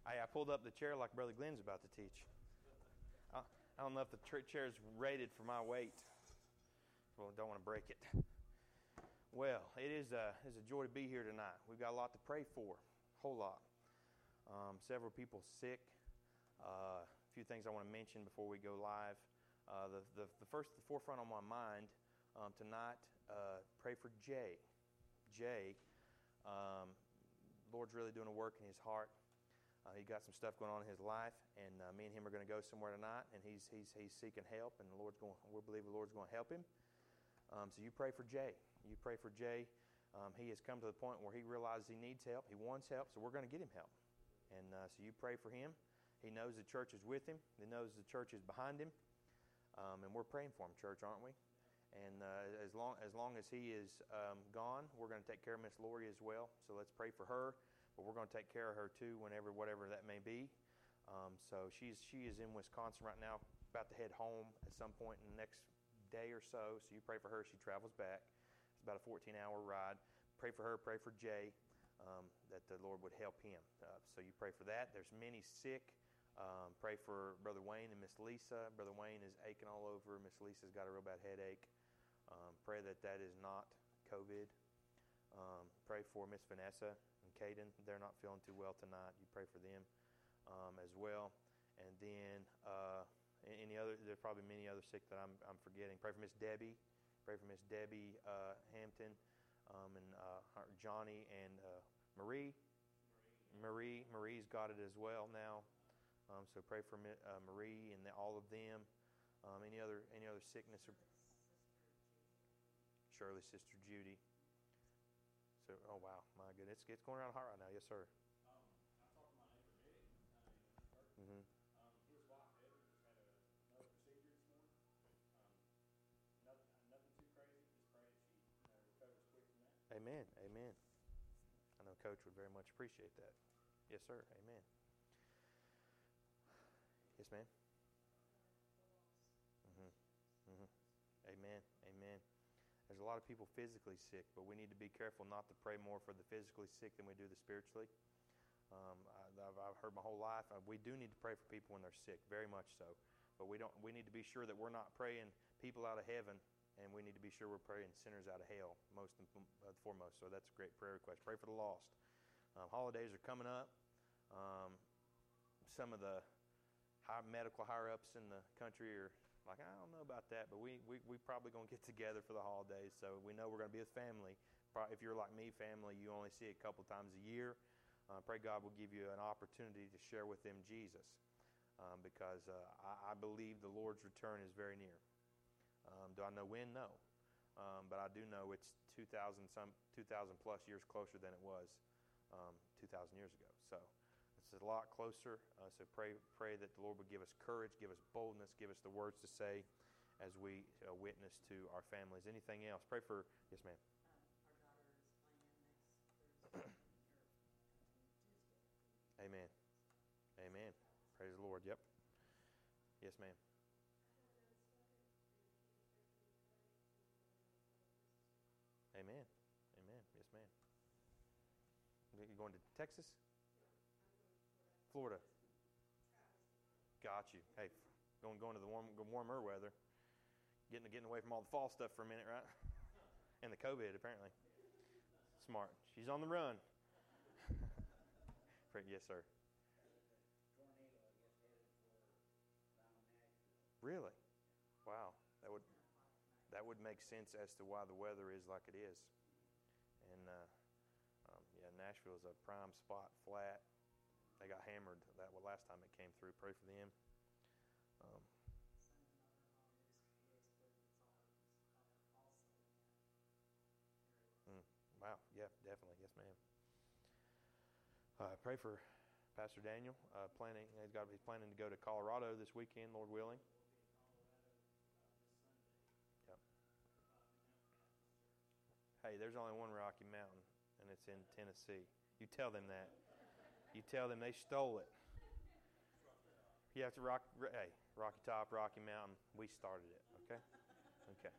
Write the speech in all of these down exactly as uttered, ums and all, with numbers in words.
I, I pulled up the chair like Brother Glenn's about to teach. I, I don't know if the tra- chair's rated for my weight. Well, don't want to break it. Well, it is a, it's a joy to be here tonight. We've got a lot to pray for, a whole lot. Um, several people sick. Uh, a few things I want to mention before we go live. Uh, the, the the first, the forefront on my mind um, tonight. Uh, pray for Jay. Jay, um, Lord's really doing a work in his heart. Uh, he got some stuff going on in his life, and uh, me and him are going to go somewhere tonight. And he's he's he's seeking help, and the Lord's going. We believe the Lord's going to help him. Um, so you pray for Jay. You pray for Jay. Um, he has come to the point where he realizes he needs help. He wants help, so we're going to get him help. And uh, so you pray for him. He knows the church is with him. He knows the church is behind him. Um, and we're praying for him, church, aren't we? And uh, as long as long as he is um, gone, we're going to take care of Miss Lori as well. So let's pray for her. But we're going to take care of her too, whenever, whatever that may be. Um, so she's she is in Wisconsin right now, about to head home at some point in the next day or so. So you pray for her. She travels back. It's about a fourteen-hour ride. Pray for her. Pray for Jay, um, that the Lord would help him. Uh, so you pray for that. There's many sick. Um, pray for Brother Wayne and Miss Lisa. Brother Wayne is aching all over. Miss Lisa's got a real bad headache. Um, pray that that is not COVID. Um, pray for Miss Vanessa and Caden. They're not feeling too well tonight. You pray for them um, as well. And then uh, any other, there's probably many other sick that I'm, I'm forgetting. Pray for Miss Debbie. Pray for Miss Debbie uh, Hampton um, and uh, Johnny and uh, Marie. Marie. Marie. Marie's got it as well now. Um, so pray for uh, Marie and the, all of them. Um, any other any other sickness? Or Shirley's sister Judy. So oh wow, my goodness, it's, it's going around hot right now. Yes, sir. Um, I talked to my neighbor Eddie. Uh, in Mm-hmm. um, his wife Eddie just had a, another procedure this morning. Um, nothing, nothing too crazy. Just pray that she you know, recovers quick from that. Amen. Amen. I know Coach would very much appreciate that. Yes, sir. Amen. Yes, ma'am. Mm-hmm. Mm-hmm. Amen. Amen. There's a lot of people physically sick, but we need to be careful not to pray more for the physically sick than we do the spiritually. Um, I, I've, I've heard my whole life. Uh, we do need to pray for people when they're sick, very much so. But we don't. We need to be sure that we're not praying people out of heaven, and we need to be sure we're praying sinners out of hell, most and uh, foremost. So that's a great prayer request. Pray for the lost. Um, holidays are coming up. Um, some of the high medical higher-ups in the country are like, I don't know about that, but we we we probably going to get together for the holidays, so we know we're going to be with family. If you're like me, family, you only see it a couple times a year. Uh, pray God will give you an opportunity to share with them Jesus, um, because uh, I, I believe the Lord's return is very near. Um, do I know when? No, um, but I do know it's two thousand some two thousand plus years closer than it was um, two thousand years ago. So. It's a lot closer, uh, so pray pray that the Lord would give us courage, give us boldness, give us the words to say as we uh, witness to our families. Anything else? Pray for, yes, ma'am. Um, our daughter is playing next Thursday or Tuesday. Amen. Amen. Praise the Lord. Yep. Yes, ma'am. Amen. Amen. Yes, ma'am. You going to Texas? Florida. Got you. Hey, going going to the warm, warmer weather. Getting getting away from all the fall stuff for a minute, right? And the COVID, apparently. Smart. She's on the run. Yes, sir. Really? Wow. That would that would make sense as to why the weather is like it is. And uh, um, yeah, Nashville is a prime spot, flat. They got hammered that well, last time it came through. Pray for them. Um, mm, wow. Yeah, definitely. Yes, ma'am. Uh, pray for Pastor Daniel. Uh, planning, he's got. He's planning to go to Colorado this weekend, Lord willing. Yep. Hey, there's only one Rocky Mountain, and it's in Tennessee. You tell them that. You tell them they stole it. You have to rock. Hey, Rocky Top, Rocky Mountain. We started it. Okay. Okay.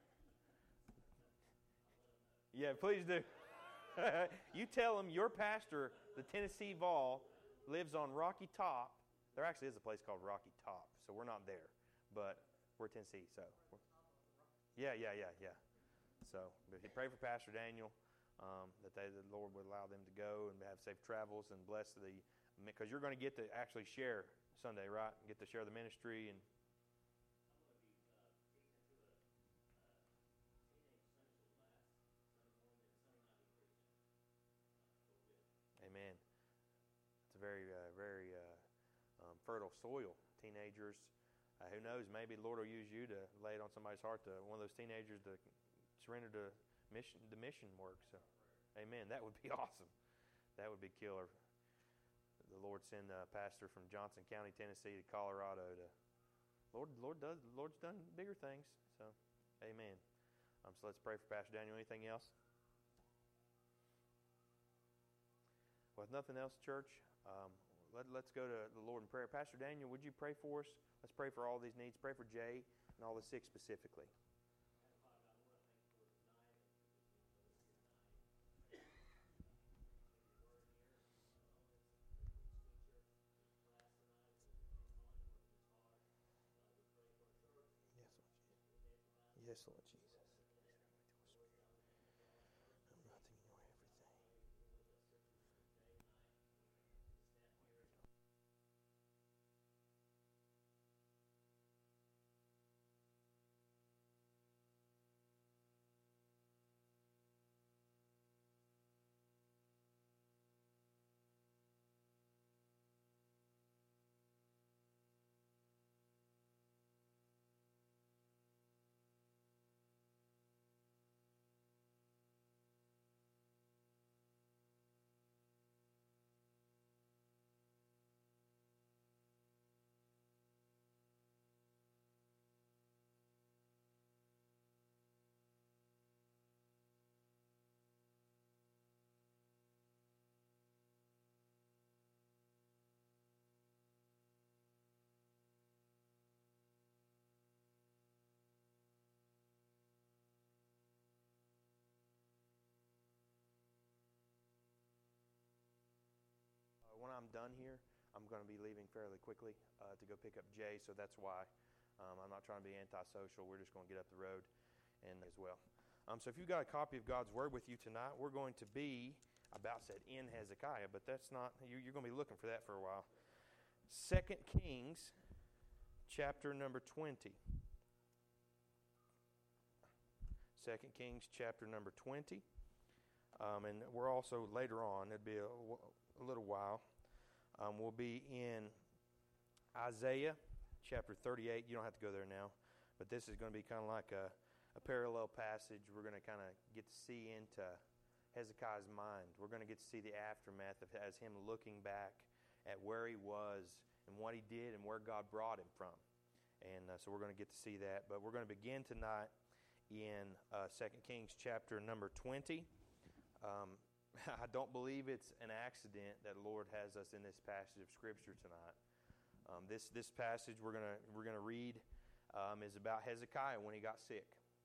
Yeah, please do. You tell them your pastor, the Tennessee Vol, lives on Rocky Top. There actually is a place called Rocky Top, so we're not there, but we're Tennessee. So, yeah, yeah, yeah, yeah. So, if you pray for Pastor Daniel, um, that they, the Lord would allow them to go and have safe travels and bless the, because you're going to get to actually share Sunday, right? Get to share the ministry and. Amen. It's a very, uh, very uh, um, fertile soil. Teenagers, uh, who knows? Maybe the Lord will use you to lay it on somebody's heart to one of those teenagers to surrender to mission, the mission work. So, amen. That would be awesome. That would be killer. The Lord send a pastor from Johnson County, Tennessee, to Colorado. To Lord, Lord does. The Lord's done bigger things. So, amen. Um, so let's pray for Pastor Daniel. Anything else? Well, if nothing else, church, um, let, let's go to the Lord in prayer. Pastor Daniel, would you pray for us? Let's pray for all these needs. Pray for Jay and all the sick specifically. Yes, Lord Jesus. When I'm done here, I'm going to be leaving fairly quickly uh, to go pick up Jay, so that's why um, I'm not trying to be antisocial. We're just going to get up the road and as well. Um, so if you've got a copy of God's Word with you tonight, we're going to be, I about said in Hezekiah, but that's not, you, you're going to be looking for that for a while. Second Kings, chapter number twenty. Second Kings, chapter number twenty. Um, and we're also later on, it'll be a, a little while, um, we'll be in Isaiah chapter thirty-eight. You don't have to go there now, but this is going to be kind of like a, a parallel passage. We're going to kind of get to see into Hezekiah's mind. We're going to get to see the aftermath of as him looking back at where he was and what he did and where God brought him from. And uh, so we're going to get to see that. But we're going to begin tonight in uh, Second Kings chapter number twenty. Um, I don't believe it's an accident that the Lord has us in this passage of Scripture tonight. Um, this this passage we're gonna we're gonna read um, is about Hezekiah when he got sick.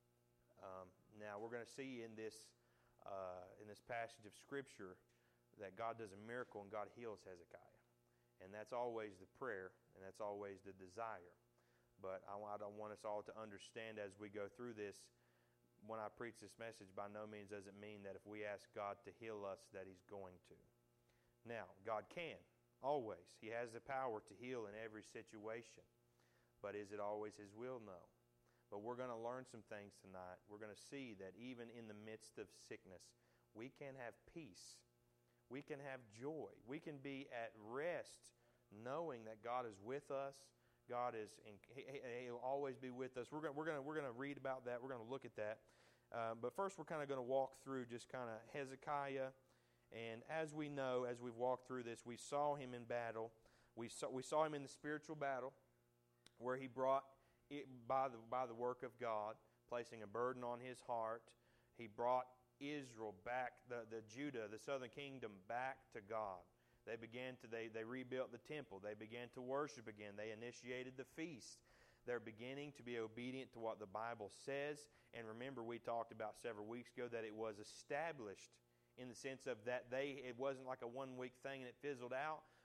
Um, now we're gonna see in this uh, in this passage of Scripture that God does a miracle and God heals Hezekiah, and that's always the prayer and that's always the desire. But I, I don't want us all to understand as we go through this. When I preach this message, by no means does it mean that if we ask God to heal us, that He's going to. Now, God can, always. He has the power to heal in every situation. But is it always His will? No. But we're going to learn some things tonight. We're going to see that even in the midst of sickness, we can have peace. We can have joy. We can be at rest knowing that God is with us. God is, in, he, He'll always be with us. We're going, we're going to, we're going to read about that. We're going to look at that. Uh, but first, we're kind of going to walk through just kind of Hezekiah. And as we know, as we've walked through this, we saw him in battle. We saw, we saw him in the spiritual battle where he brought, it, by the, by the work of God, placing a burden on his heart, he brought Israel back, the, the Judah, the southern kingdom, back to God. They began to, they, they rebuilt the temple. They began to worship again. They initiated the feast. They're beginning to be obedient to what the Bible says. And remember, we talked about several weeks ago that it was established in the sense of that they, it wasn't like a one-week thing and it fizzled out,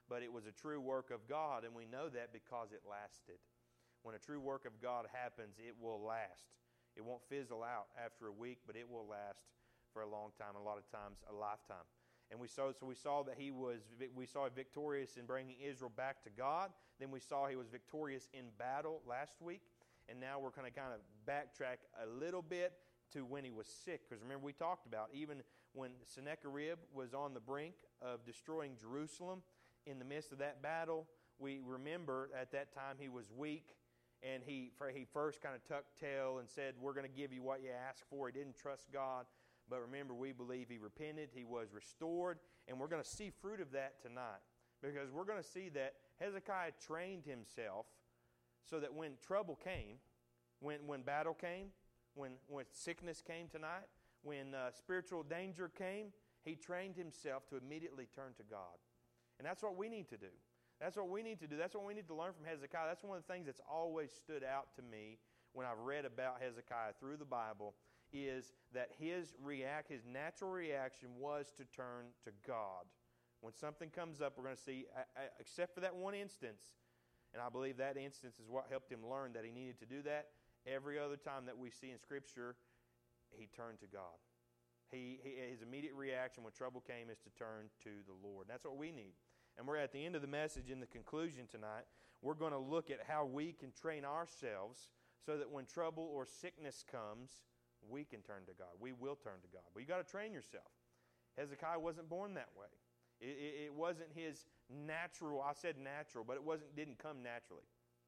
but it was a true work of God, and we know that because it lasted. When a true work of God happens, it will last. It won't fizzle out after a week, but it will last for a long time, a lot of times a lifetime. And we saw, so we saw that he was, we saw him victorious in bringing Israel back to God. Then we saw he was victorious in battle last week. And now we're going to kind of backtrack a little bit to when he was sick. Because remember, we talked about even when Sennacherib was on the brink of destroying Jerusalem, in the midst of that battle, we remember at that time he was weak. And he, he first kind of tucked tail and said, we're going to give you what you ask for. He didn't trust God. But remember, we believe he repented, he was restored, and we're going to see fruit of that tonight. Because we're going to see that Hezekiah trained himself so that when trouble came, when, when battle came, when, when sickness came tonight, when uh, spiritual danger came, he trained himself to immediately turn to God. And that's what we need to do. That's what we need to do. That's what we need to learn from Hezekiah. That's one of the things that's always stood out to me when I've read about Hezekiah through the Bible, is that his react, his natural reaction was to turn to God. When something comes up, we're going to see, except for that one instance, and I believe that instance is what helped him learn that he needed to do that. Every other time that we see in Scripture, he turned to God. He, he his immediate reaction when trouble came is to turn to the Lord. That's what we need. And we're at the end of the message, in the conclusion tonight, we're going to look at how we can train ourselves so that when trouble or sickness comes, we can turn to God. We will turn to God. But you've got to train yourself. Hezekiah wasn't born that way. It, it, it wasn't his natural, I said natural, but it wasn't didn't come naturally.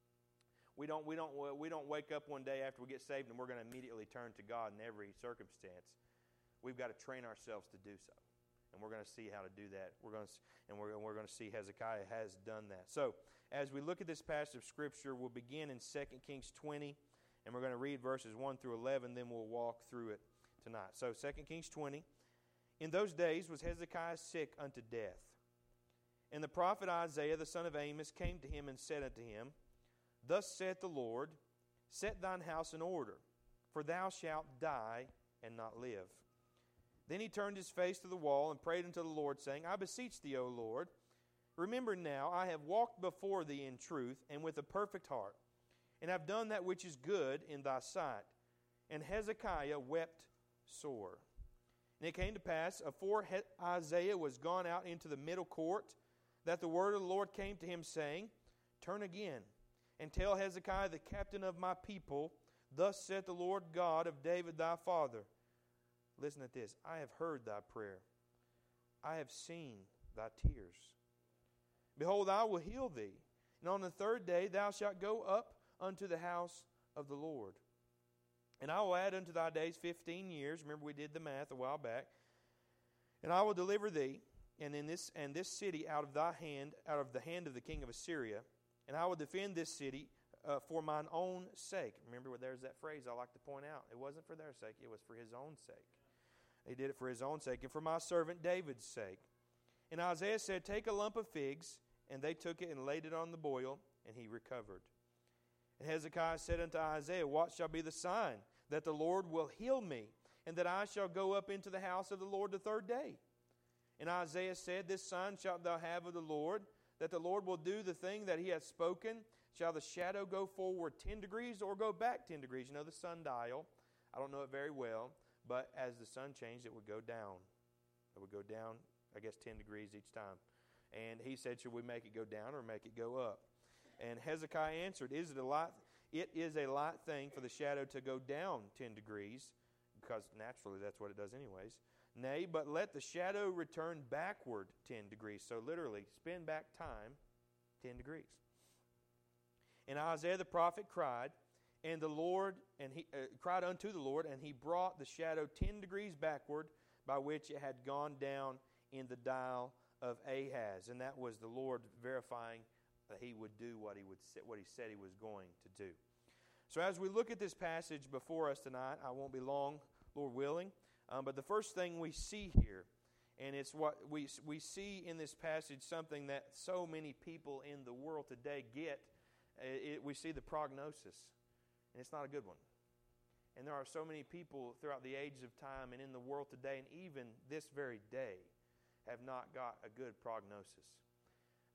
We don't, we, don't, we don't wake up one day after we get saved and we're going to immediately turn to God in every circumstance. We've got to train ourselves to do so. And we're going to see how to do that. We're going to, and we're, we're going to see Hezekiah has done that. So, as we look at this passage of Scripture, we'll begin in Second Kings twenty. And we're going to read verses one through eleven, then we'll walk through it tonight. So, Second Kings twenty. In those days was Hezekiah sick unto death. And the prophet Isaiah the son of Amos came to him and said unto him, Thus saith the Lord, Set thine house in order, for thou shalt die and not live. Then he turned his face to the wall and prayed unto the Lord, saying, I beseech thee, O Lord, remember now I have walked before thee in truth and with a perfect heart, and have done that which is good in thy sight. And Hezekiah wept sore. And it came to pass, afore Isaiah was gone out into the middle court, that the word of the Lord came to him, saying, Turn again, and tell Hezekiah the captain of my people, Thus saith the Lord God of David thy father. Listen at this. I have heard thy prayer. I have seen thy tears. Behold, I will heal thee. And on the third day thou shalt go up unto the house of the Lord. And I will add unto thy days fifteen years. Remember, we did the math a while back. And I will deliver thee and in this and this city out of thy hand, out of the hand of the king of Assyria. And I will defend this city uh, for mine own sake. Remember, there's that phrase I like to point out. It wasn't for their sake; it was for his own sake. He did it for his own sake, and for my servant David's sake. And Isaiah said, Take a lump of figs. And they took it and laid it on the boil, and he recovered. And Hezekiah said unto Isaiah, What shall be the sign that the Lord will heal me, and that I shall go up into the house of the Lord the third day? And Isaiah said, This sign shalt thou have of the Lord, that the Lord will do the thing that he hath spoken. Shall the shadow go forward ten degrees, or go back ten degrees? You know the sundial. I don't know it very well, but as the sun changed, it would go down. It would go down, I guess, ten degrees each time. And he said, Should we make it go down or make it go up? And Hezekiah answered, Is it a light? It is a light thing for the shadow to go down ten degrees, because naturally that's what it does anyways. Nay, but let the shadow return backward ten degrees. So literally, spin back time ten degrees. And Isaiah the prophet cried, and the Lord and he uh, cried unto the Lord, and he brought the shadow ten degrees backward, by which it had gone down in the dial of Ahaz. And that was the Lord verifying that he would do what he would what he said he was going to do. So as we look at this passage before us tonight, I won't be long, Lord willing. Um, but the first thing we see here, and it's what we we see in this passage, something that so many people in the world today get. It, it, we see the prognosis, and it's not a good one. And there are so many people throughout the ages of time and in the world today, and even this very day, have not got a good prognosis.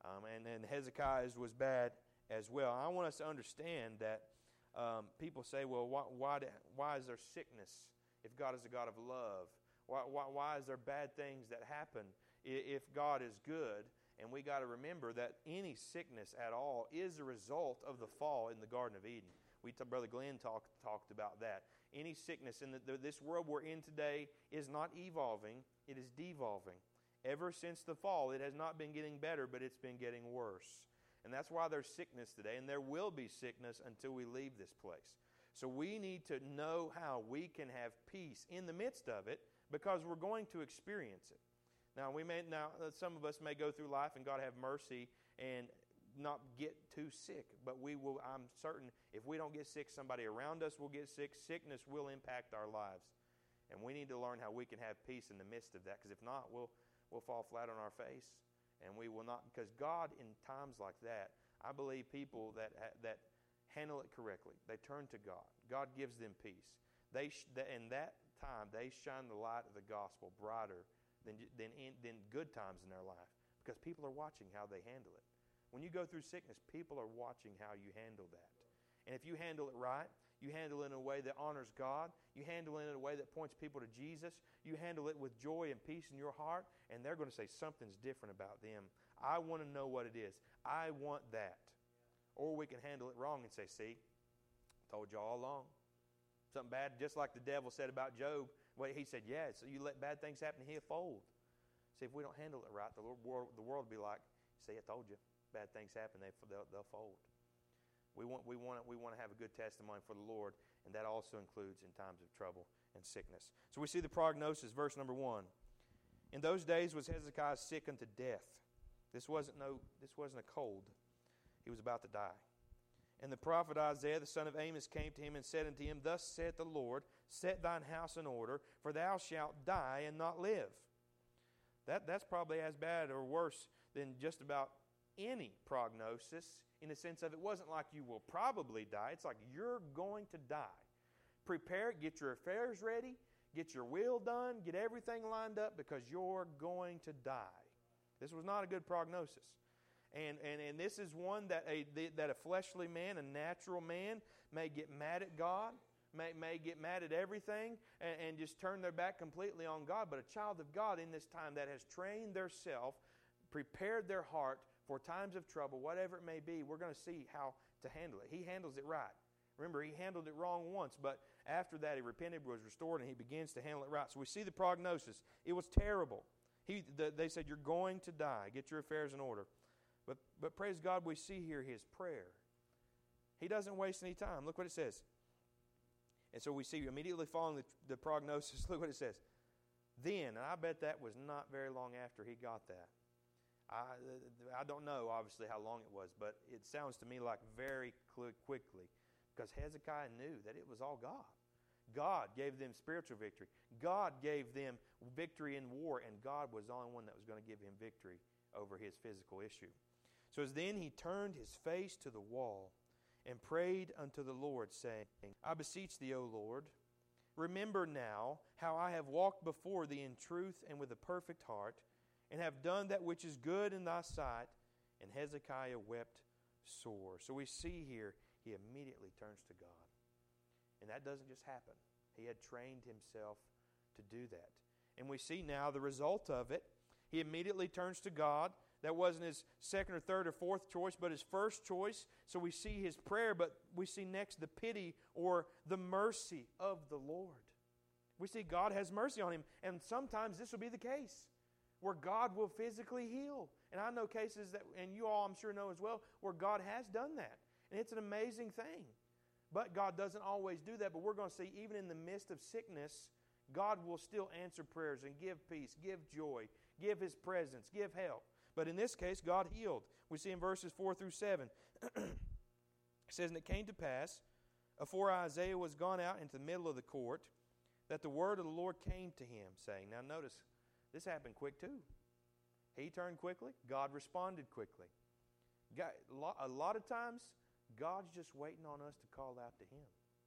Um, and, and Hezekiah's was bad as well. I want us to understand that um, people say, well, why, why, why is there sickness if God is a God of love? Why, why, why is there bad things that happen if God is good? And we got to remember that any sickness at all is a result of the fall in the Garden of Eden. We, Brother Glenn talked talked about that. Any sickness in the, the, this world we're in today is not evolving, it is devolving. Ever since the fall, it has not been getting better, but it's been getting worse. And that's why there's sickness today, and there will be sickness until we leave this place. So we need to know how we can have peace in the midst of it, because we're going to experience it. Now, we may now some of us may go through life, and God have mercy, and not get too sick. But we will. I'm certain if we don't get sick, somebody around us will get sick. Sickness will impact our lives, and we need to learn how we can have peace in the midst of that. Because if not, we'll we'll fall flat on our face, and we will not. Because God, in times like that, I believe people that that handle it correctly, they turn to God. God gives them peace. They sh- in that time they shine the light of the gospel brighter than than in, than good times in their life, because people are watching how they handle it. When you go through sickness, people are watching how you handle that. And if you handle it right, you handle it in a way that honors God, you handle it in a way that points people to Jesus, you handle it with joy and peace in your heart, and they're going to say something's different about them. I want to know what it is. I want that. Or we can handle it wrong and say, see, told you all along. Something bad, just like the devil said about Job. Well, he said, yeah, so you let bad things happen, he'll fold. See, if we don't handle it right, the world, the world will be like, see, I told you. Bad things happen, they, they'll, they'll fold. We want, we, want, we want to have a good testimony for the Lord, and that also includes in times of trouble and sickness. So we see the prognosis, verse number one. In those days was Hezekiah sick unto death. This wasn't no, this wasn't a cold. He was about to die. And the prophet Isaiah, the son of Amos, came to him and said unto him, Thus saith the Lord, set thine house in order, for thou shalt die and not live. That, that's probably as bad or worse than just about any prognosis, in the sense of it wasn't like you will probably die. It's like you're going to die. Prepare, get your affairs ready, get your will done, get everything lined up, because you're going to die. This was not a good prognosis. And, and, and this is one that a, that a fleshly man, a natural man, may get mad at God, may, may get mad at everything, and, and just turn their back completely on God. But a child of God in this time that has trained their self, prepared their heart for times of trouble, whatever it may be, we're going to see how to handle it. He handles it right. Remember, he handled it wrong once, but after that he repented, was restored, and he begins to handle it right. So we see the prognosis. It was terrible. He, the, they said, you're going to die. Get your affairs in order. But, but praise God, we see here his prayer. He doesn't waste any time. Look what it says. And so we see immediately following the, the prognosis, look what it says. Then, and I bet that was not very long after he got that. I, I don't know, obviously, how long it was, but it sounds to me like very quickly, because Hezekiah knew that it was all God. God gave them spiritual victory. God gave them victory in war, and God was the only one that was going to give him victory over his physical issue. So as then he turned his face to the wall and prayed unto the Lord, saying, I beseech thee, O Lord, remember now how I have walked before thee in truth and with a perfect heart, and have done that which is good in thy sight. And Hezekiah wept sore. So we see here, he immediately turns to God. And that doesn't just happen. He had trained himself to do that. And we see now the result of it. He immediately turns to God. That wasn't his second or third or fourth choice, but his first choice. So we see his prayer, but we see next the pity or the mercy of the Lord. We see God has mercy on him. And sometimes this will be the case, where God will physically heal. And I know cases that, and you all I'm sure know as well, where God has done that. And it's an amazing thing. But God doesn't always do that. But we're going to see even in the midst of sickness, God will still answer prayers and give peace, give joy, give his presence, give help. But in this case, God healed. We see in verses four through seven. It says, And it came to pass, afore Isaiah was gone out into the middle of the court, that the word of the Lord came to him, saying, now notice, this happened quick too. He turned quickly. God responded quickly. God, a lot of times, God's just waiting on us to call out to him.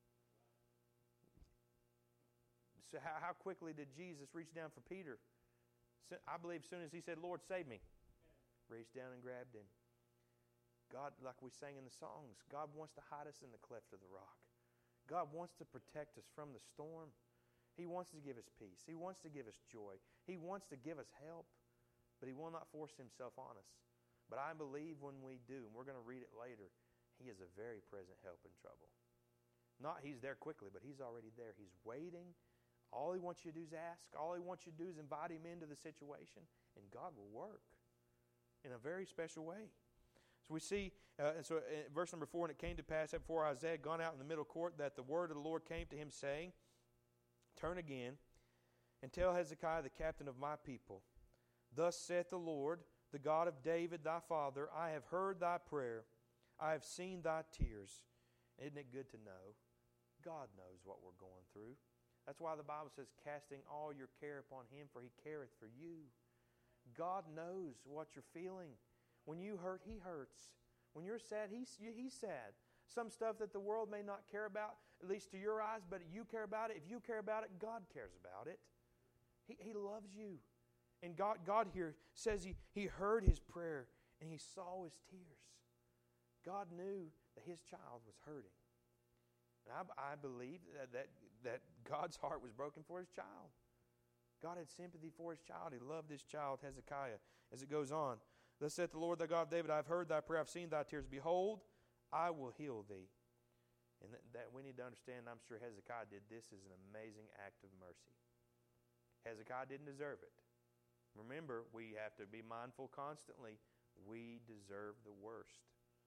So how, how quickly did Jesus reach down for Peter? I believe as soon as he said, Lord, save me. reached down and grabbed him. God, like we sang in the songs, God wants to hide us in the cleft of the rock. God wants to protect us from the storm. He wants to give us peace. He wants to give us joy. He wants to give us help, but He will not force Himself on us. But I believe when we do, and we're going to read it later, He is a very present help in trouble. Not He's there quickly, but He's already there. He's waiting. All He wants you to do is ask. All He wants you to do is invite Him into the situation, and God will work in a very special way. So we see, uh, and so in verse number four, and it came to pass that before Isaiah had gone out in the middle court, that the word of the Lord came to him, saying, Turn again, and tell Hezekiah the captain of my people, Thus saith the Lord, the God of David thy father, I have heard thy prayer, I have seen thy tears. Isn't it good to know? God knows what we're going through. That's why the Bible says, casting all your care upon Him, for He careth for you. God knows what you're feeling. When you hurt, He hurts. When you're sad, He's, he's sad. Some stuff that the world may not care about, at least to your eyes, but you care about it. If you care about it, God cares about it. He, he loves you. And God, God here says he, he heard his prayer and He saw his tears. God knew that His child was hurting. And I, I believe that, that, that God's heart was broken for His child. God had sympathy for His child. He loved His child, Hezekiah. As it goes on, Thus saith the Lord thy God of David, I have heard thy prayer, I have seen thy tears. Behold, I will heal thee. And that, that we need to understand, I'm sure Hezekiah did this as an amazing act of mercy. Hezekiah didn't deserve it. Remember, we have to be mindful constantly, we deserve the worst.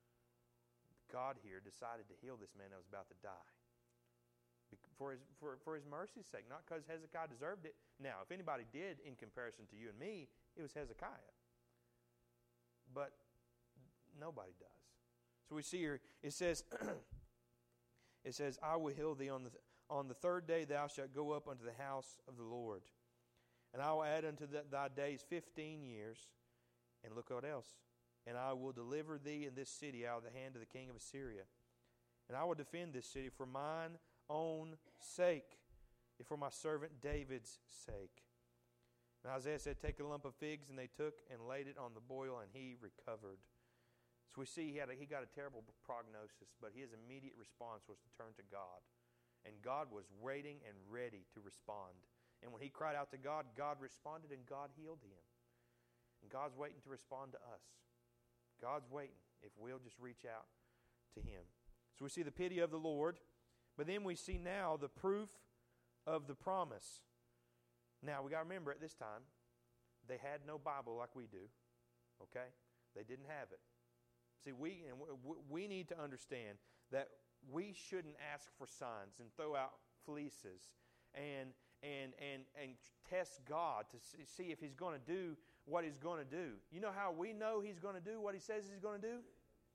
God here decided to heal this man that was about to die. For his, for, for his mercy's sake, not because Hezekiah deserved it. Now, if anybody did in comparison to you and me, it was Hezekiah. But nobody does. So we see here, it says, it says, I will heal thee on the on the third day thou shalt go up unto the house of the Lord. And I will add unto the, thy days fifteen years. And look what else. And I will deliver thee in this city out of the hand of the king of Assyria. And I will defend this city for mine own sake, and for my servant David's sake. And Isaiah said, Take a lump of figs, and they took and laid it on the boil, and he recovered. So we see he, had a, he got a terrible prognosis, but his immediate response was to turn to God. And God was waiting and ready to respond. And when he cried out to God, God responded and God healed him. And God's waiting to respond to us. God's waiting if we'll just reach out to Him. So we see the pity of the Lord, but then we see now the proof of the promise. Now, we got to remember at this time, they had no Bible like we do. Okay? They didn't have it. See, we and we need to understand that we shouldn't ask for signs and throw out fleeces and and and and test God to see if He's going to do what He's going to do. You know how we know He's going to do what He says He's going to do?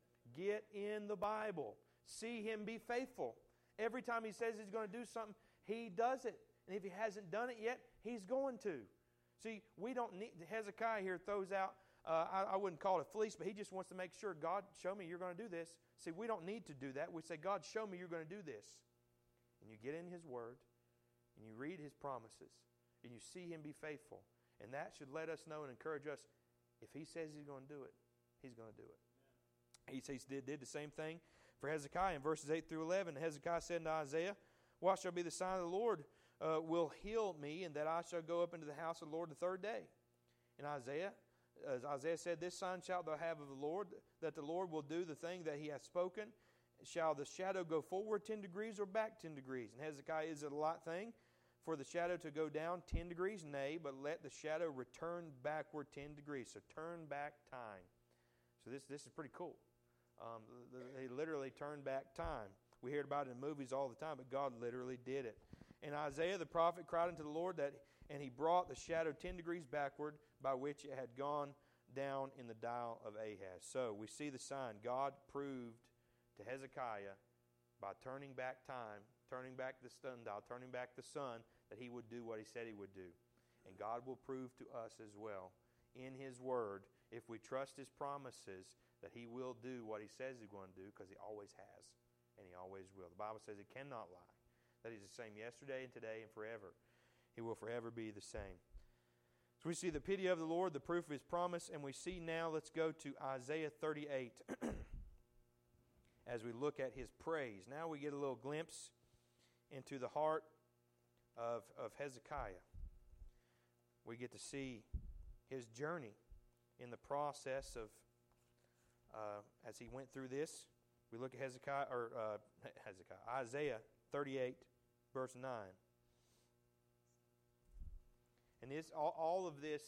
Get in the Bible. See Him be faithful. Every time He says He's going to do something, He does it. And if He hasn't done it yet, He's going to. See, we don't need, Hezekiah here throws out, uh, I, I wouldn't call it a fleece, but he just wants to make sure, God, show me you're going to do this. See, we don't need to do that. We say, God, show me you're going to do this. And you get in His Word, and you read His promises, and you see Him be faithful. And that should let us know and encourage us, if He says He's going to do it, He's going to do it. He says He did, did the same thing for Hezekiah in verses eight through eleven. Hezekiah said to Isaiah, What shall be the sign of the Lord uh, will heal me, and that I shall go up into the house of the Lord the third day? And Isaiah, as Isaiah said, This sign shalt thou have of the Lord, that the Lord will do the thing that He hath spoken. Shall the shadow go forward ten degrees or back ten degrees? And Hezekiah, is it a light thing for the shadow to go down ten degrees? Nay, but let the shadow return backward ten degrees. So turn back time. So this, this is pretty cool. Um, they literally turned back time. We hear about it in movies all the time, but God literally did it. And Isaiah the prophet cried unto the Lord, that, and He brought the shadow ten degrees backward, by which it had gone down in the dial of Ahaz. So we see the sign. God proved to Hezekiah by turning back time, turning back the sundial, turning back the sun, that He would do what He said He would do. And God will prove to us as well in His Word, if we trust His promises, that He will do what He says He's going to do, because He always has, and He always will. The Bible says He cannot lie, that He's the same yesterday and today and forever. He will forever be the same. So we see the pity of the Lord, the proof of His promise, and we see now, let's go to Isaiah thirty-eight as we look at His praise. Now we get a little glimpse into the heart of, of Hezekiah. We get to see his journey in the process of, uh, as he went through this. We look at Hezekiah, or uh, Hezekiah, Isaiah thirty-eight, verse nine. And this, all, all of this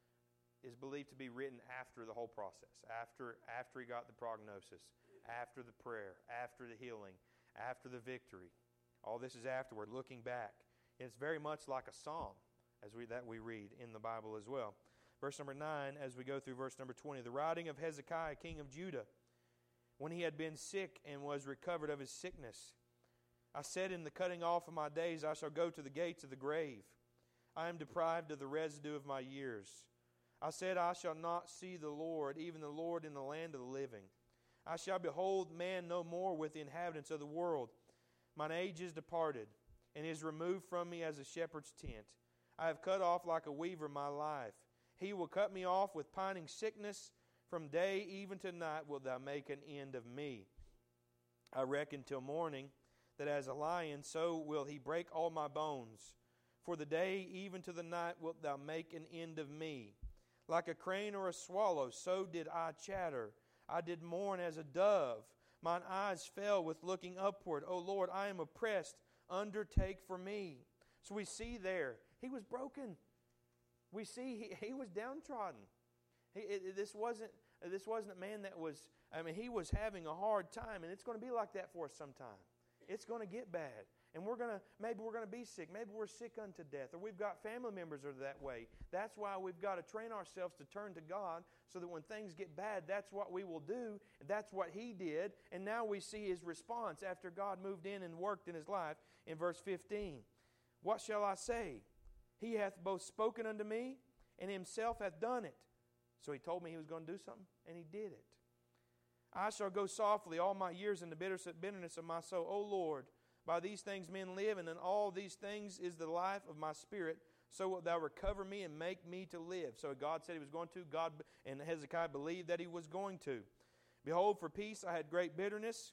is believed to be written after the whole process, after, after he got the prognosis, after the prayer, after the healing, after the victory. All this is afterward, looking back. It's very much like a psalm as we, that we read in the Bible as well. Verse number nine, as we go through verse number twenty, the writing of Hezekiah, king of Judah, when he had been sick and was recovered of his sickness. I said, in the cutting off of my days I shall go to the gates of the grave. I am deprived of the residue of my years. I said, I shall not see the Lord, even the Lord in the land of the living. I shall behold man no more with the inhabitants of the world. Mine age is departed, and is removed from me as a shepherd's tent. I have cut off like a weaver my life. He will cut me off with pining sickness. From day even to night wilt thou make an end of me. I reckon till morning that as a lion, so will he break all my bones. For the day even to the night wilt thou make an end of me. Like a crane or a swallow, so did I chatter. I did mourn as a dove. Mine eyes fell with looking upward. O Lord, I am oppressed. Undertake for me. So we see there, he was broken. We see he, he was downtrodden. He, it, this wasn't this wasn't a man that was, I mean, he was having a hard time, and it's going to be like that for us sometime. It's going to get bad. And we're going to, maybe we're going to be sick. Maybe we're sick unto death. Or we've got family members that are that way. That's why we've got to train ourselves to turn to God so that when things get bad, that's what we will do. And that's what he did. And now we see his response after God moved in and worked in his life in verse fifteen. What shall I say? He hath both spoken unto me, and himself hath done it. So he told me he was going to do something, and he did it. I shall go softly all my years in the bitterness of my soul. O Lord, by these things men live, and in all these things is the life of my spirit. So wilt thou recover me and make me to live. So God said he was going to. God and Hezekiah believed that he was going to. Behold, for peace I had great bitterness,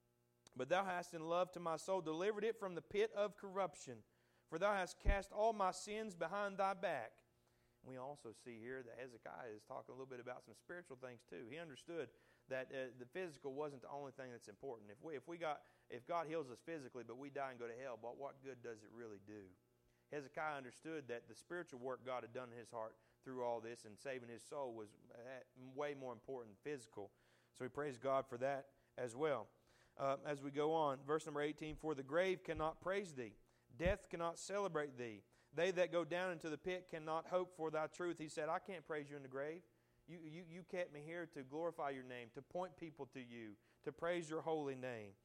but thou hast in love to my soul delivered it from the pit of corruption. For thou hast cast all my sins behind thy back. We also see here that Hezekiah is talking a little bit about some spiritual things too. He understood that uh, the physical wasn't the only thing that's important. If we, if we got, if God heals us physically, but we die and go to hell, but what good does it really do? Hezekiah understood that the spiritual work God had done in his heart through all this and saving his soul was way more important than physical. So we praise God for that as well. Uh, as we go on, verse number eighteen, for the grave cannot praise thee, death cannot celebrate thee. They that go down into the pit cannot hope for thy truth. He said, I can't praise you in the grave. You, you, you kept me here to glorify your name, to point people to you, to praise your holy name.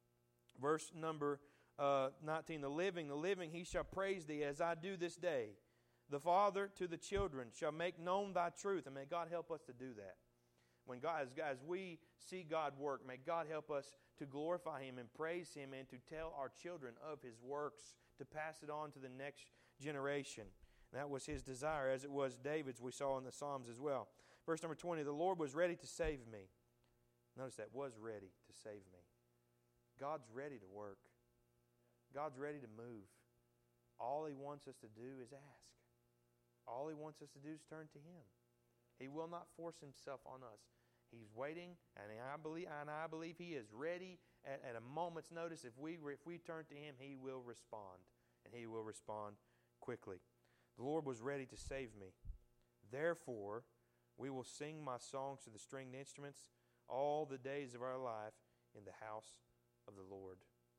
Verse number uh, nineteen, the living, the living, he shall praise thee as I do this day. The Father to the children shall make known thy truth. And may God help us to do that. When God, as, as we see God work, may God help us to glorify him and praise him and to tell our children of his works, to pass it on to the next generation. And that was his desire, as it was David's, we saw in the Psalms as well. Verse number twenty, the Lord was ready to save me. Notice that, was ready to save me. God's ready to work. God's ready to move. All he wants us to do is ask. All he wants us to do is turn to him. He will not force himself on us. He's waiting, and I believe, and I believe he is ready at, at a moment's notice. If we, if we turn to him, he will respond, and he will respond quickly. The Lord was ready to save me. Therefore, we will sing my songs to the stringed instruments all the days of our life in the house of the Lord.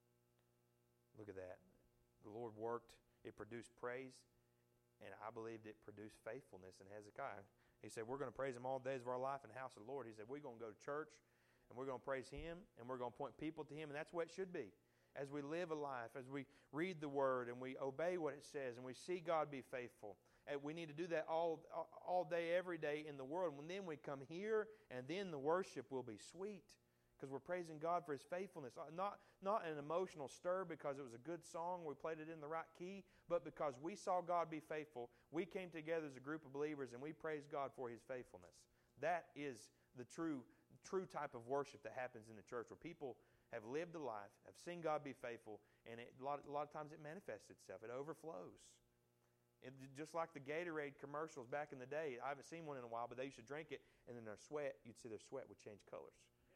Look at that. The Lord worked. It produced praise, and I believed it produced faithfulness in Hezekiah. He said, we're going to praise him all the days of our life in the house of the Lord. He said, we're going to go to church, and we're going to praise him, and we're going to point people to him, and that's what it should be. As we live a life, as we read the Word, and we obey what it says, and we see God be faithful, and we need to do that all, all day, every day in the world. And then we come here, and then the worship will be sweet. because we're praising God for His faithfulness. Not, not an emotional stir because it was a good song, we played it in the right key, but because we saw God be faithful, we came together as a group of believers and we praised God for His faithfulness. That is the true, true type of worship that happens in the church, where people have lived a life, have seen God be faithful, and it, a, lot, a lot of times it manifests itself. It overflows. It, just like the Gatorade commercials back in the day. I haven't seen one in a while, but they used to drink it, and then their sweat, you'd see their sweat would change colors.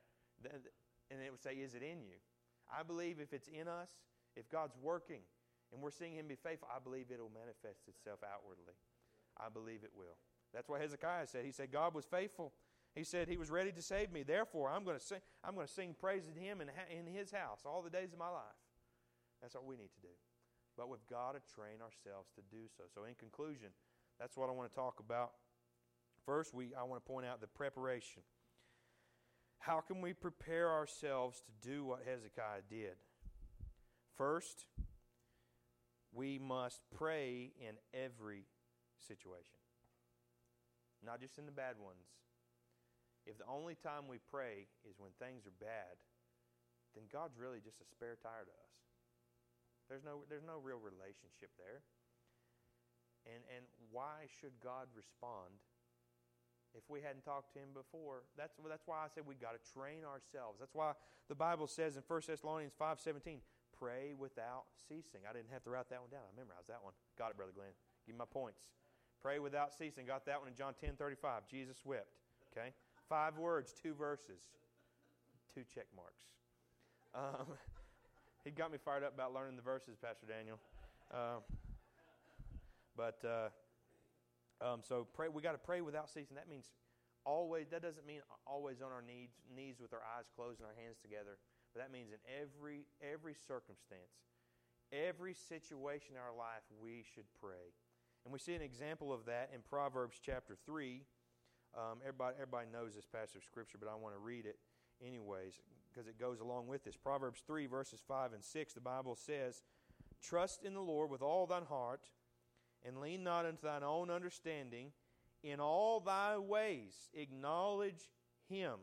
And it would say, is it in you? I believe if it's in us, if God's working, and we're seeing Him be faithful, I believe it will manifest itself outwardly. I believe it will. That's what Hezekiah said. He said, God was faithful. He said He was ready to save me. Therefore, I'm going to sing, I'm going to sing praise to Him in, in His house all the days of my life. That's what we need to do. But we've got to train ourselves to do so. So in conclusion, that's what I want to talk about. First, we I want to point out the preparation. How can we prepare ourselves to do what Hezekiah did? First, we must pray in every situation. Not just in the bad ones. If the only time we pray is when things are bad, then God's really just a spare tire to us. There's no, there's no real relationship there. And, and why should God respond if we hadn't talked to Him before? That's, that's why I said we've got to train ourselves. That's why the Bible says in First Thessalonians five seventeen, pray without ceasing. I didn't have to write that one down. I memorized that one. Got it, Brother Glenn. Give me my points. Pray without ceasing. Got that one in John ten thirty-five. Jesus wept. Okay? Five words, two verses, two check marks. Um, he got me fired up about learning the verses, Pastor Daniel. Uh, but uh, um, so pray. We got to pray without ceasing. That means always. That doesn't mean always on our knees, knees with our eyes closed and our hands together. But that means in every every circumstance, every situation in our life, we should pray. And we see an example of that in Proverbs chapter three. Um, everybody, everybody knows this passage of Scripture, but I want to read it anyways because it goes along with this. Proverbs three, verses five and six, the Bible says, trust in the Lord with all thine heart, and lean not unto thine own understanding. In all thy ways acknowledge Him.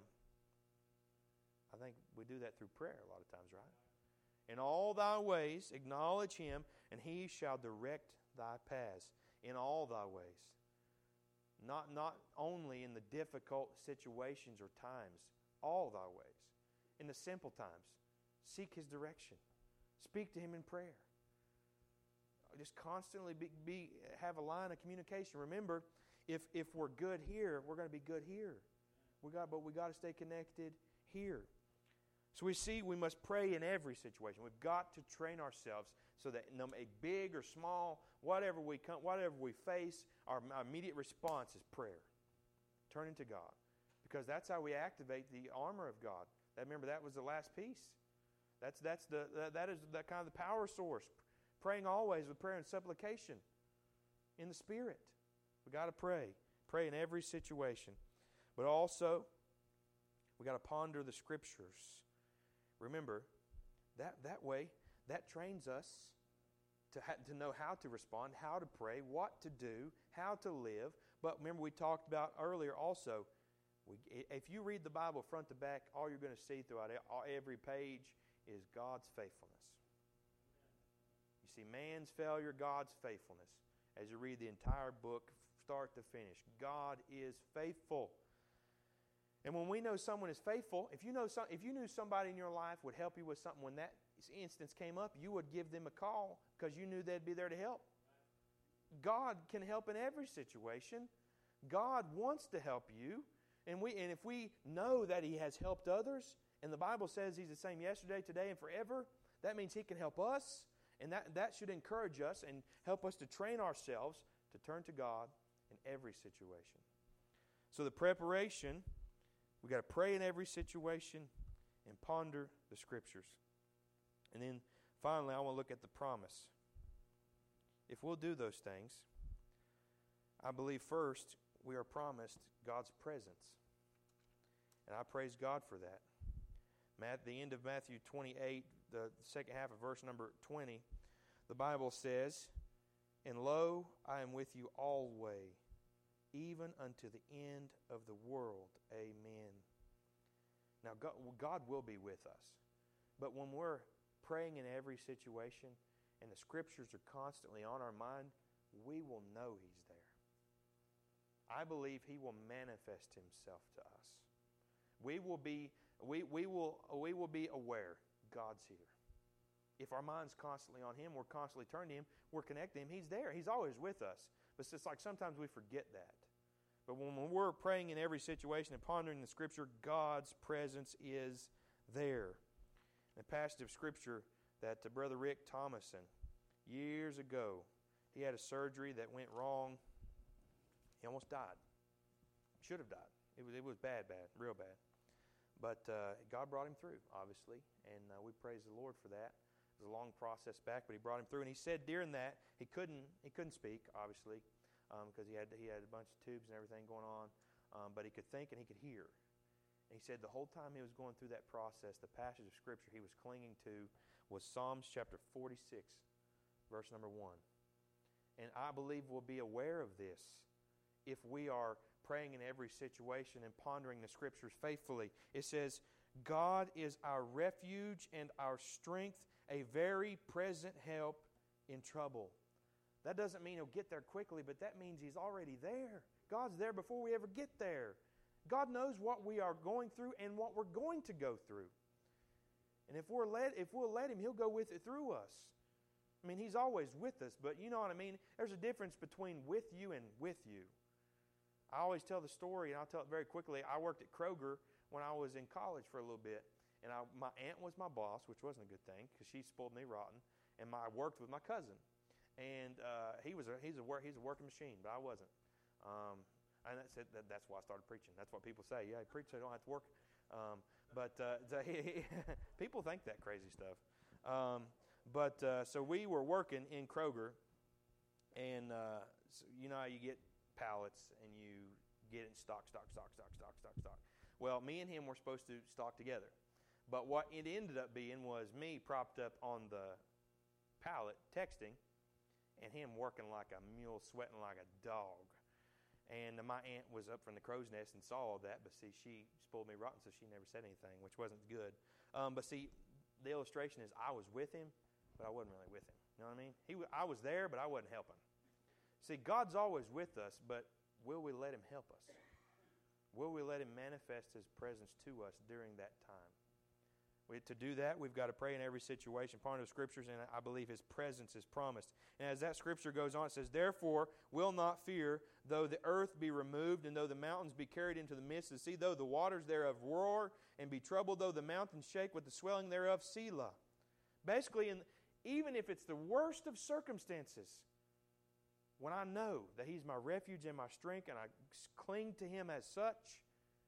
I think we do that through prayer a lot of times, right? In all thy ways acknowledge Him, and He shall direct thy paths. In all thy ways. Not, not only in the difficult situations or times, all thy ways. In the simple times, seek His direction. Speak to Him in prayer. Just constantly be, be have a line of communication. Remember, if if we're good here, we're going to be good here. We got, but we got to stay connected here. So we see we must pray in every situation. We've got to train ourselves so that no a big or small, whatever we come, whatever we face, our immediate response is prayer. Turning to God, because that's how we activate the armor of God. That, remember, that was the last piece. That's that's the that, that is that kind of the power source. Praying always with prayer and supplication in the Spirit. We got to pray, pray in every situation, but also we got to ponder the Scriptures. Remember, that that way, that trains us to ha- to know how to respond, how to pray, what to do, how to live. But remember, we talked about earlier also, we, if you read the Bible front to back, all you're going to see throughout it, all, every page is God's faithfulness. You see man's failure, God's faithfulness. As you read the entire book, start to finish, God is faithful. And when we know someone is faithful, if you know some, if you knew somebody in your life would help you with something when that instance came up, you would give them a call because you knew they'd be there to help. God can help in every situation. God wants to help you. And we and if we know that He has helped others, and the Bible says He's the same yesterday, today, and forever, that means He can help us. And that, that should encourage us and help us to train ourselves to turn to God in every situation. So the preparation, we got to pray in every situation and ponder the Scriptures. And then finally, I want to look at the promise. If we'll do those things, I believe first we are promised God's presence. And I praise God for that. At the end of Matthew twenty-eight, the second half of verse number twenty, the Bible says, and lo, I am with you always, even unto the end of the world. Amen. Now, God, God will be with us. But when we're praying in every situation and the Scriptures are constantly on our mind, we will know He's there. I believe He will manifest Himself to us. We will be, we, we will, we will be aware God's here. If our mind's constantly on Him, we're constantly turning to Him, we're connecting to Him, He's there. He's always with us. But it's just like sometimes we forget that. But when we're praying in every situation and pondering the Scripture, God's presence is there. The passage of Scripture that uh, Brother Rick Thomason, years ago, he had a surgery that went wrong. He almost died. Should have died. It was, it was bad, bad, real bad. But uh, God brought him through, obviously, and uh, we praise the Lord for that. It was a long process back, but He brought him through. And he said during that, he couldn't he couldn't speak, obviously, because um, he had he had a bunch of tubes and everything going on, um, but he could think and he could hear. And he said the whole time he was going through that process, the passage of Scripture he was clinging to was Psalms chapter forty-six, verse number one. And I believe we'll be aware of this if we are praying in every situation and pondering the Scriptures faithfully. It says, God is our refuge and our strength, a very present help in trouble. That doesn't mean He'll get there quickly, but that means He's already there. God's there before we ever get there. God knows what we are going through and what we're going to go through. And if we're let, if we'll let Him, He'll go with it through us. I mean, He's always with us, but you know what I mean? There's a difference between with you and with you. I always tell the story, and I'll tell it very quickly. I worked at Kroger when I was in college for a little bit, and I, my aunt was my boss, which wasn't a good thing because she spoiled me rotten, and my, I worked with my cousin. And uh, he was a, he's, a work, he's a working machine, but I wasn't. Um, and that's, it, that, that's why I started preaching. That's what people say. Yeah, preach so you don't have to work. Um, but uh, people think that crazy stuff. Um, but uh, so we were working in Kroger, and uh, so you know how you get pallets and you get it in stock, stock, stock, stock, stock, stock, stock. Well, me and him were supposed to stock together. But what it ended up being was me propped up on the pallet texting and him working like a mule, sweating like a dog. And my aunt was up from the crow's nest and saw all that, but see, she spoiled me rotten, so she never said anything, which wasn't good. Um, but see, the illustration is I was with him, but I wasn't really with him. You know what I mean? He, I was there, but I wasn't helping. See, God's always with us, but will we let Him help us? Will we let Him manifest His presence to us during that time? We, to do that, we've got to pray in every situation, ponder the Scriptures, and I believe His presence is promised. And as that Scripture goes on, it says, therefore will not fear, though the earth be removed, and though the mountains be carried into the midst of the sea, though the waters thereof roar and be troubled, though the mountains shake with the swelling thereof, Selah. Basically, in, even if it's the worst of circumstances, when I know that He's my refuge and my strength and I cling to Him as such,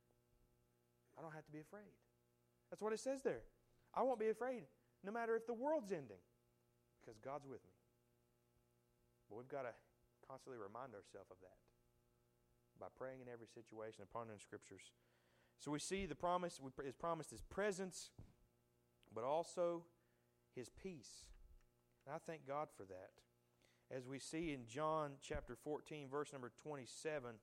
I don't have to be afraid. That's what it says there. I won't be afraid no matter if the world's ending because God's with me. But we've got to constantly remind ourselves of that by praying in every situation and pondering Scriptures. So we see the promise, His promise His presence, but also His peace. And I thank God for that. As we see in John chapter fourteen, verse number twenty-seven,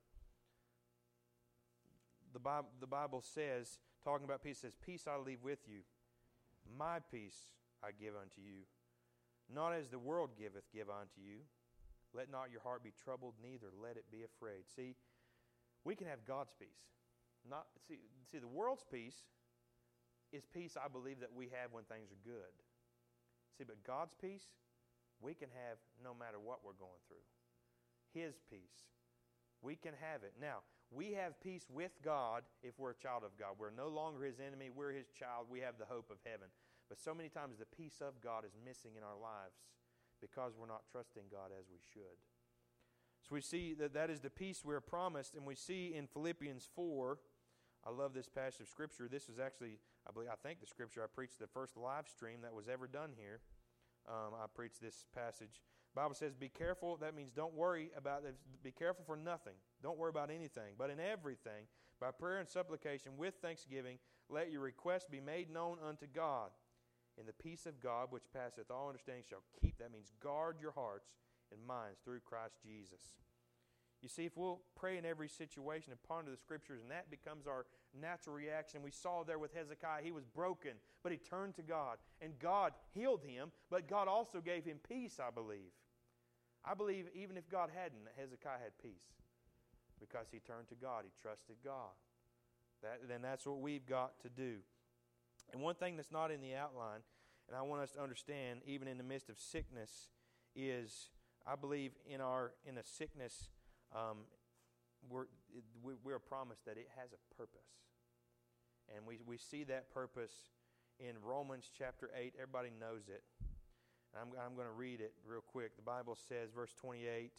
the Bible, the Bible says, talking about peace, says, peace I leave with you, my peace I give unto you. Not as the world giveth, give unto you. Let not your heart be troubled, neither let it be afraid. See, we can have God's peace. Not see, see the world's peace is peace I believe that we have when things are good. See, but God's peace, we can have no matter what we're going through. His peace. We can have it. Now, we have peace with God if we're a child of God. We're no longer His enemy. We're His child. We have the hope of heaven. But so many times the peace of God is missing in our lives because we're not trusting God as we should. So we see that that is the peace we're promised, and we see in Philippians four, I love this passage of Scripture. This was actually, I believe, I think the Scripture I preached the first live stream that was ever done here. Um, I preached this passage. The Bible says, be careful. That means don't worry about it. Be careful for nothing. Don't worry about anything. But in everything, by prayer and supplication, with thanksgiving, let your requests be made known unto God. And the peace of God, which passeth all understanding, shall keep. That means guard your hearts and minds through Christ Jesus. You see, if we'll pray in every situation and ponder the Scriptures, and that becomes our natural reaction. We saw there with Hezekiah, he was broken, but he turned to God, and God healed him, but God also gave him peace, I believe. I believe even if God hadn't, Hezekiah had peace because he turned to God. He trusted God. That, then that's what we've got to do. And one thing that's not in the outline, and I want us to understand, even in the midst of sickness, is I believe in our in a sickness, um, we're we're promised that it has a purpose, and we we see that purpose in Romans chapter eight. Everybody knows it. I'm I'm going to read it real quick. The Bible says, verse twenty-eight.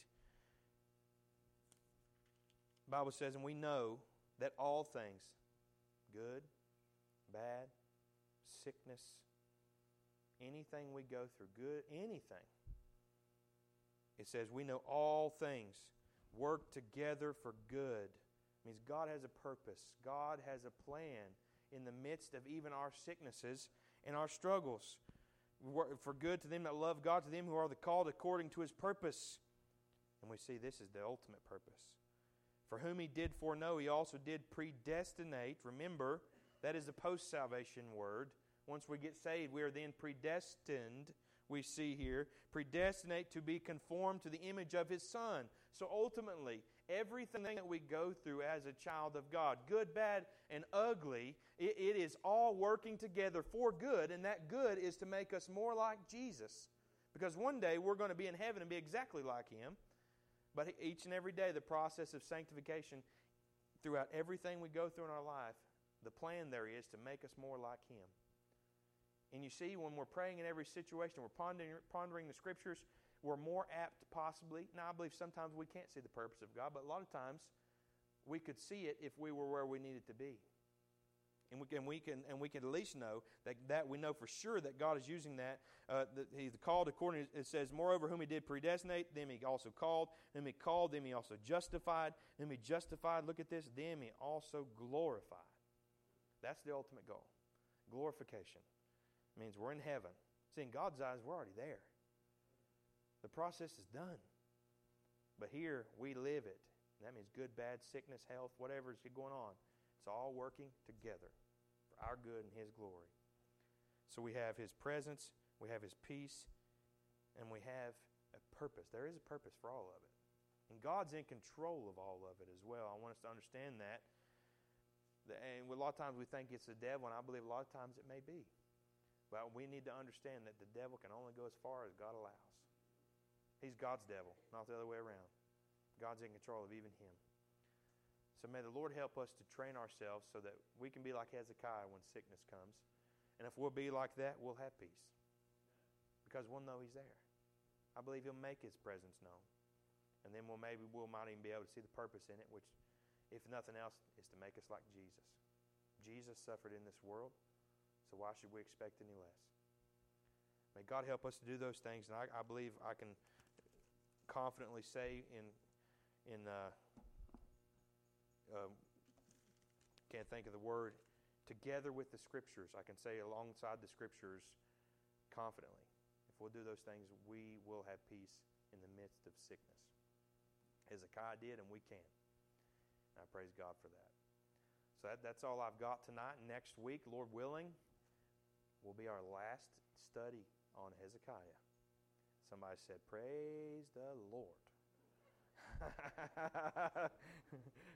The Bible says, and we know that all things, good, bad, sickness, anything we go through, good, anything. It says we know all things work together for good. It means God has a purpose. God has a plan in the midst of even our sicknesses and our struggles. For good to them that love God, to them who are the called according to His purpose. And we see this is the ultimate purpose. For whom He did foreknow, He also did predestinate. Remember, that is a post-salvation word. Once we get saved, we are then predestined, we see here. Predestinate to be conformed to the image of His Son. So ultimately, everything that we go through as a child of God, good, bad, and ugly, it, it is all working together for good, and that good is to make us more like Jesus. Because one day we're going to be in heaven and be exactly like Him. But each and every day, the process of sanctification, throughout everything we go through in our life, the plan there is to make us more like Him. And you see, when we're praying in every situation, we're pondering, pondering the Scriptures, we're more apt possibly. Now, I believe sometimes we can't see the purpose of God, but a lot of times we could see it if we were where we needed to be. And we can, we can, and we can at least know that, that we know for sure that God is using that. Uh, that He's called according, it says, moreover, whom He did predestinate, them He also called. Them He called, them He also justified. Them He justified, look at this, them He also glorified. That's the ultimate goal. Glorification. It means we're in heaven. See, in God's eyes, we're already there. The process is done. But here, we live it. And that means good, bad, sickness, health, whatever is going on. It's all working together for our good and His glory. So we have His presence, we have His peace, and we have a purpose. There is a purpose for all of it. And God's in control of all of it as well. I want us to understand that. And a lot of times we think it's the devil, and I believe a lot of times it may be. But we need to understand that the devil can only go as far as God allows. He's God's devil, not the other way around. God's in control of even him. So may the Lord help us to train ourselves so that we can be like Hezekiah when sickness comes. And if we'll be like that, we'll have peace. Because we'll know He's there. I believe He'll make His presence known. And then we'll maybe we'll might even be able to see the purpose in it, which, if nothing else, is to make us like Jesus. Jesus suffered in this world, so why should we expect any less? May God help us to do those things, and I, I believe I can confidently say in in uh, uh, can't think of the word, together with the Scriptures, I can say alongside the Scriptures confidently, if we'll do those things, we will have peace in the midst of sickness. Hezekiah did, and we can. And I praise God for that. So that, that's all I've got tonight. Next week, Lord willing, will be our last study on Hezekiah. Somebody said, praise the Lord.